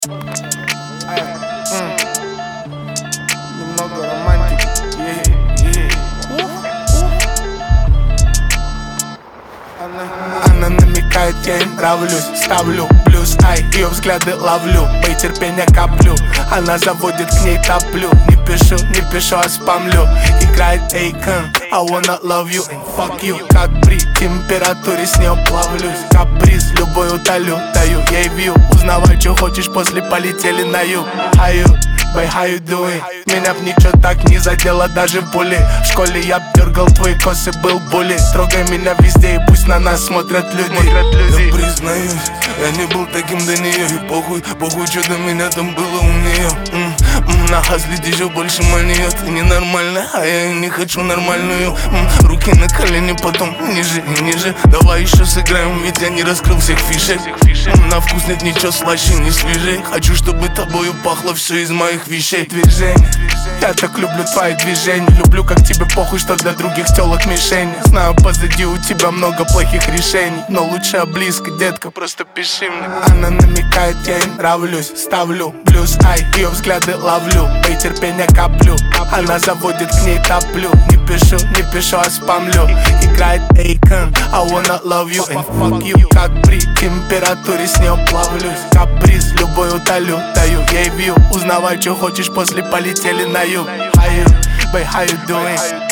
Немного романтики. Она намекает, я ей нравлюсь. Ставлю плюс, ее взгляды ловлю. Бей, терпения коплю. Она заводит, к ней топлю. Не пишу, а спамлю. Играет Akon, I wanna love you and fuck you. Как при температуре с нее плавлюсь. Каприз любой утолю, даю ей вью. Узнавай, что хочешь, после полетели на юг. Бэй, how you doing? Меня б ничего так не задело, даже пули. В школе я дергал твои косы, был були. Трогай меня везде и пусть на нас смотрят люди. Я признаюсь, я не был таким до нее. И похуй, что до меня там было у нее. На газлит еще больше маньет. Ты ненормальная, а я и не хочу нормальную. Руки на колени, потом ниже и ниже. Давай еще сыграем, ведь я не раскрыл всех фишек. На вкус нет ничего слаще, не свежей. Хочу, чтобы тобою пахло все из моих вещей. Движение, я так люблю твои движения. Люблю, как тебе похуй, что для других тёлок мишень. Знаю, позади у тебя много плохих решений, но лучше близко, детка, просто пиши мне. Она намекает, я ей нравлюсь. Ставлю плюс, ее взгляды ловлю. Бей, терпения коплю. Она заводит, к ней топлю. Не пишу, а спамлю. Играет Akon, I wanna love you and fuck you. Как при температуре с нее плавлюсь. Каприз любой утолю, даю ей вью. Узнавай, что хочешь, после полетели на юг. Бэй, how you doing?